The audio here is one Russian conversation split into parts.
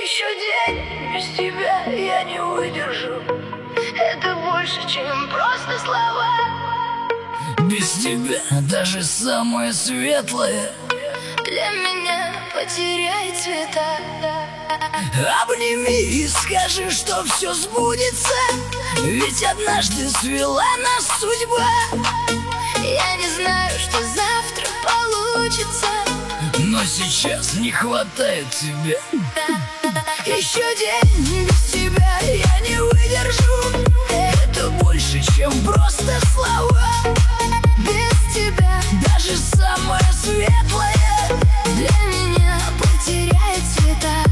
Еще день без тебя я не выдержу. Это больше, чем просто слова. Без тебя даже самое светлое Для меня потеряй цвета. Обними и скажи, что все сбудется, ведь однажды свела нас судьба. Я не знаю, что завтра получится, но сейчас не хватает тебя. Еще день без тебя я не выдержу. Это больше, чем просто слова. Без тебя даже самое светлое для меня потеряет цвета.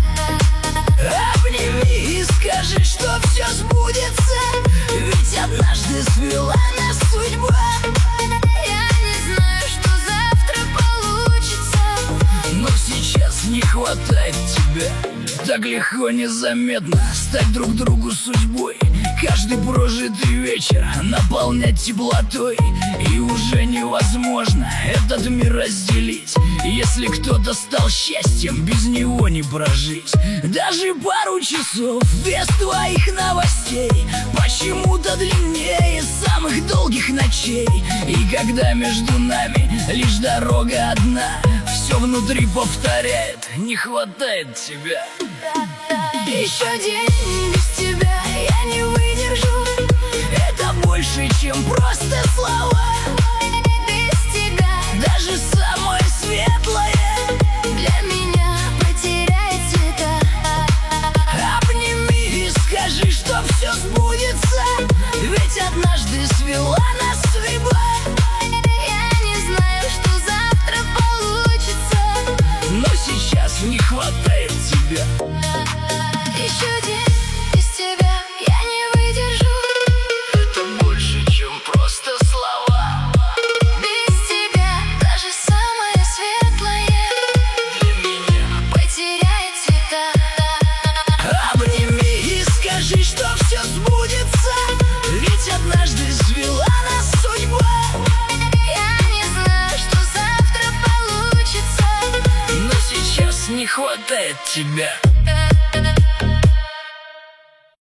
Обними и скажи, что все сбудется, ведь однажды свела нас судьба. Я не знаю, что завтра получится, но сейчас не хватает тебя. Так легко, незаметно стать друг другу судьбой. Каждый прожитый вечер наполнять теплотой. И уже невозможно этот мир разделить. Если кто-то стал счастьем, без него не прожить. Даже пару часов без твоих новостей почему-то длиннее самых долгих ночей. И когда между нами лишь дорога одна, все внутри повторяет: не хватает тебя. Еще день без тебя я не выдержу. Это больше, чем просто слова. Без тебя даже самое светлое для меня потеряет цвета. Обними и скажи, что все сбудется, ведь однажды свела нас судьба. Я не знаю, что завтра получится, но сейчас не хватает тебя. Еще день без тебя я не выдержу. Это больше, чем просто слова. Без тебя даже самое светлое для меня потеряет цвета. Обними и скажи, что все сбудется, ведь однажды свела нас судьба. Я не знаю, что завтра получится, но сейчас не хватает тебя.